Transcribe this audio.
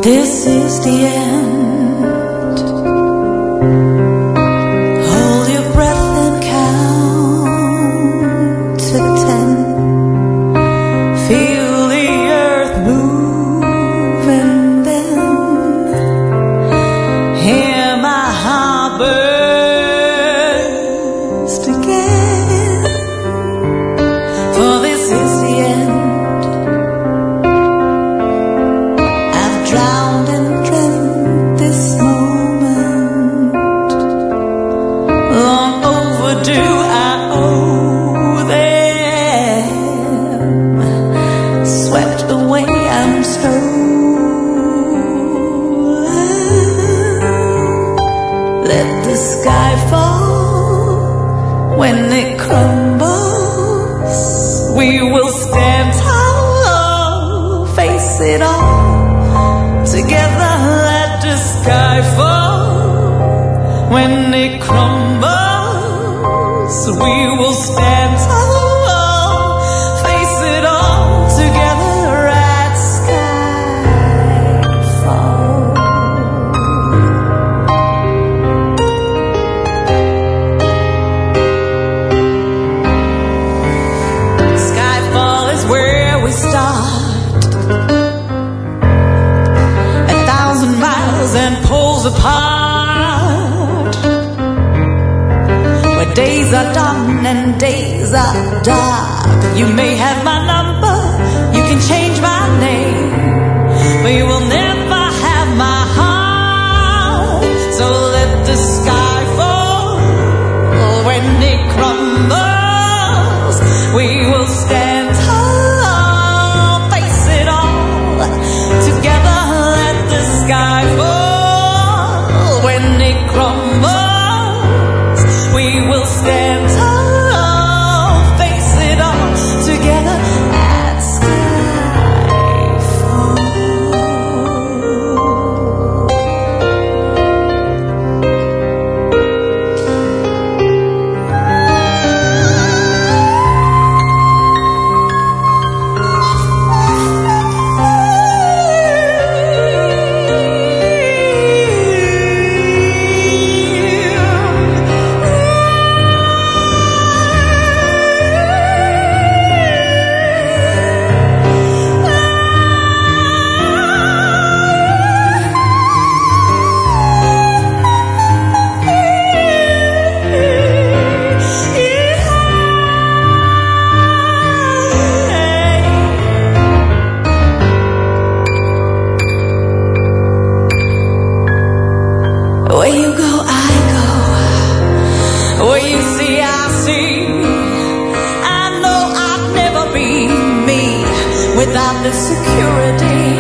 This is the end. Hold your breath and count to 10. Feel the earth move and then hear my heart burst again. For this is the end. Drowned and dreamt this moment, long overdue. I owe them. Swept away, I'm stolen. Let the sky fall. When it crumbles, we will stand tall, face it all. Together let the sky fall. When it crumbles, we will stand tall, face it all. Together at skyfall. Skyfall is where we start. And poles apart, where days are done and days are dark. You may have my number, you can change my name, but you will never have my heart. So let the sky fall. When it crumbles, we will stand tall, face it all. Together let the sky fall. When it crumbles, we will stand tall, face it all, together at skyfall. Where you go, I go. Where you see, I see. I know I'd never be me without the security